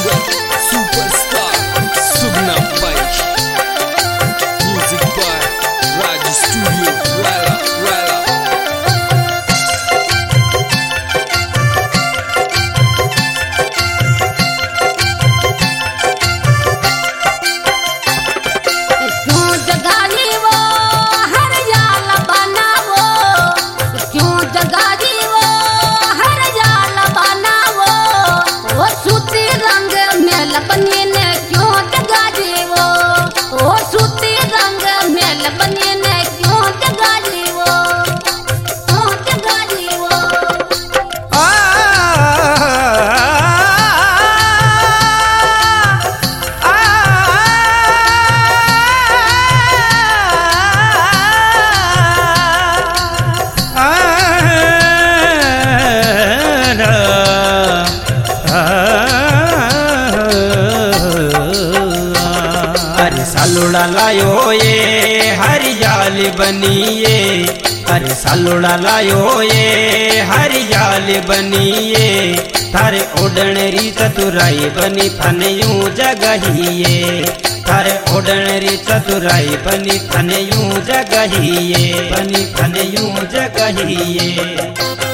Singer superstar Sugna Bai music by Raj studio राला राला। सालुड़ा लायो ये हरी जाल बनिए, अरे सालुड़ा लायो ये हरी जाल बनिए, थारे ओडण री चतुराई बनी थन यूं जगहिए, थारे ओडण री चतुराई बनी थन यूं जगहिए, बनी थन यूं जगहिए।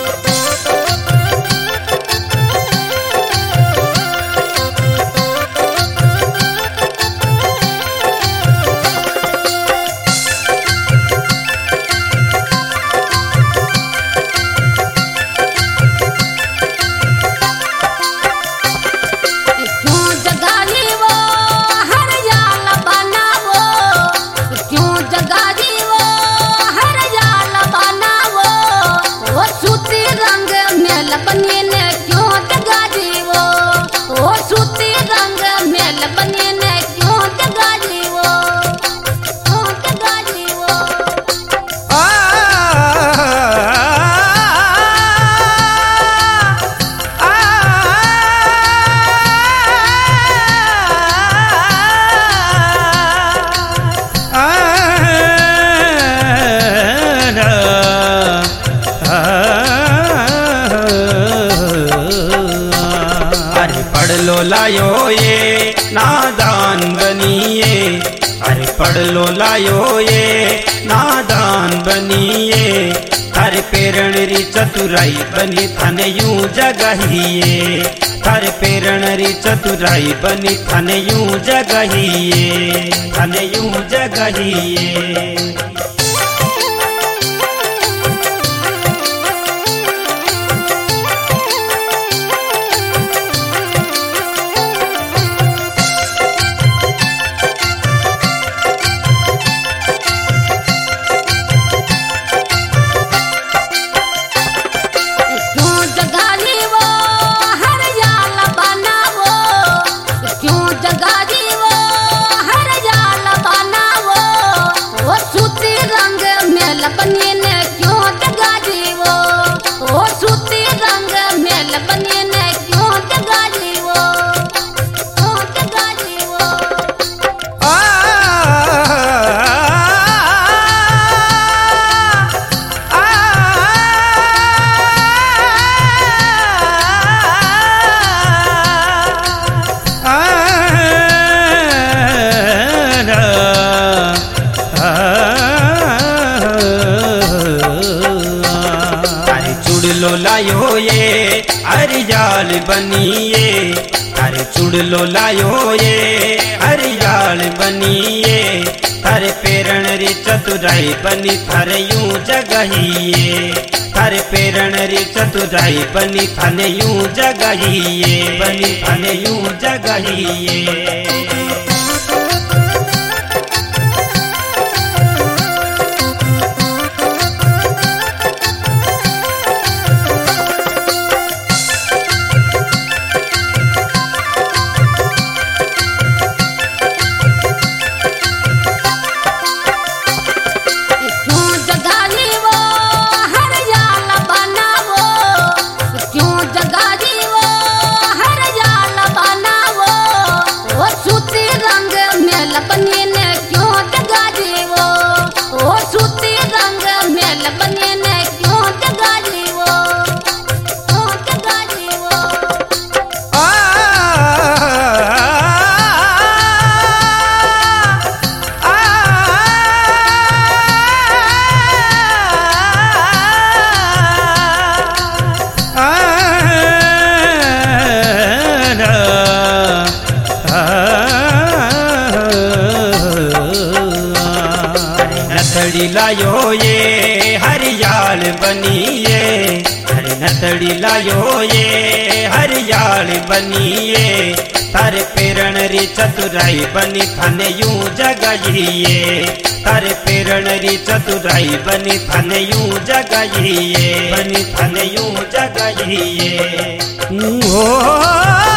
लो लायो ये नादान बनिए, अरे पढ़ लो लायो ये नादान बनिए, थारे पेरण री चतुराई बनी थन यूं जगहिए, थारे पेरण री चतुराई बनी थन यूं जगहिए, थन यूं जगहिए। लो लायो ये हरी जाल बनिए, अरे चुड़ लो लायो ये हरी जाल बनिए, थारे पेरण री चतुराई बनी थारे यूं जगहिए, थारे पेरण री चतुराई बनी थन यूं जगहिए, बनी थन यूं जगहिए। जगा दी वो हर जाल बनावो, वो सुत हरियाल बनिए तारे पेरण री चतुराई बनी थाने यूं जगाइए तारे पेरण री चतुराई बनी थाने यूं जगाइए बनी थाने यूं जगाइए।